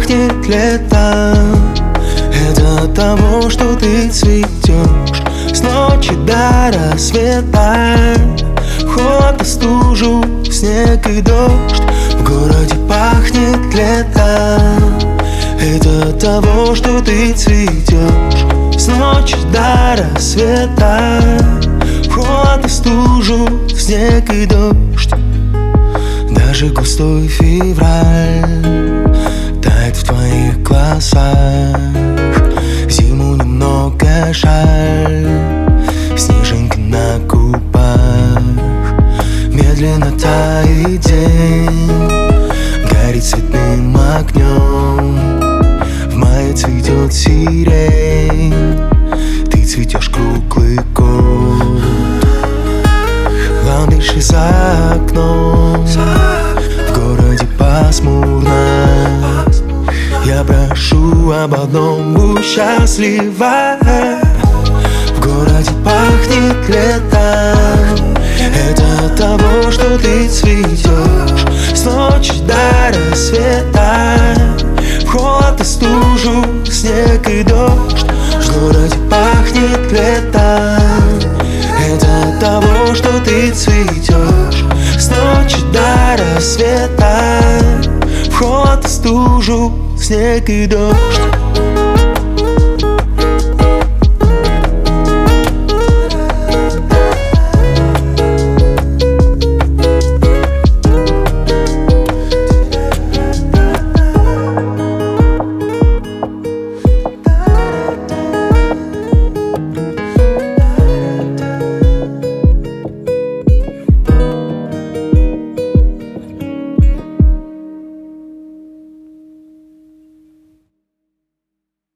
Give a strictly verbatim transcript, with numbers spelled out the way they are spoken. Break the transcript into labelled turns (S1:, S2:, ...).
S1: пахнет летом. Это от того, что ты цветешь с ночи до рассвета. Холод и стужу, снег и дождь, в городе пахнет летом. Это от того, что ты цветешь с ночи до рассвета. Холод и стужу, снег и дождь. Даже густой февраль тает в твоих глазах. Зиму немного жаль, снежинки на губах. Медленно тает день, горит цветным огнем. В мае цветет сирень, ты цветешь круглый год. Ландыши за окном, в городе пасмурно. Я прошу об одном: будь счастлива. В городе пахнет летом. Это от того, что ты цветешь с ночи до рассвета. В холод и стужу, снег и дождь, в городе пахнет летом. Это от того, что ты цветешь с ночи до рассвета. В холод и стужу, снег и дождь.